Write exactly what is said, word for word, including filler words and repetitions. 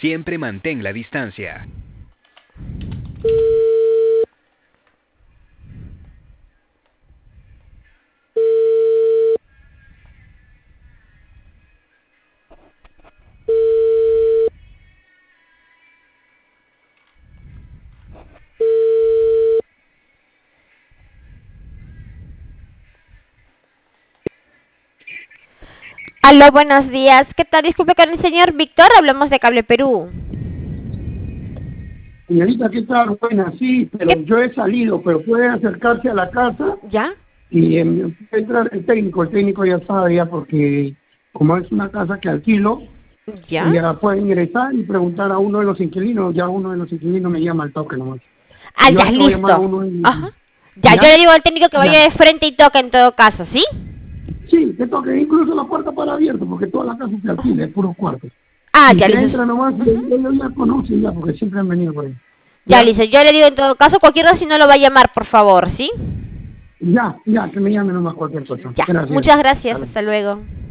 Siempre mantén la distancia. Aló, buenos días. ¿Qué tal? Disculpe con el señor Víctor. Hablamos de Cable Perú. Señorita, ¿qué tal? Buena, sí, pero ¿Qué? yo he salido, pero puede acercarse a la casa ¿Ya? y eh, puede entrar el técnico. El técnico ya sabe, ya, porque como es una casa que alquilo, ¿Ya? ya puede ingresar y preguntar a uno de los inquilinos. Ya uno de los inquilinos me llama al toque nomás. Ah, Yo ya, ahorita voy a llamar a listo. uno y... Ajá. Ya, yo ¿Ya? le digo al técnico que vaya Ya. de frente y toque en todo caso, ¿sí? Sí, que toque incluso la puerta para abierto, porque toda la casa se alquila, es puros cuartos. Ah, Y ya, que listo. entra nomás, Ujú. ellos ya conocen ya, porque siempre han venido por ahí. Ya, ¿Ya? listo. Yo le digo en todo caso, cualquier cosa si no lo va a llamar, por favor, ¿sí? Ya, ya, que me llame nomás cualquier cosa. Ya. Gracias. Muchas gracias. Hasta luego. Hasta luego.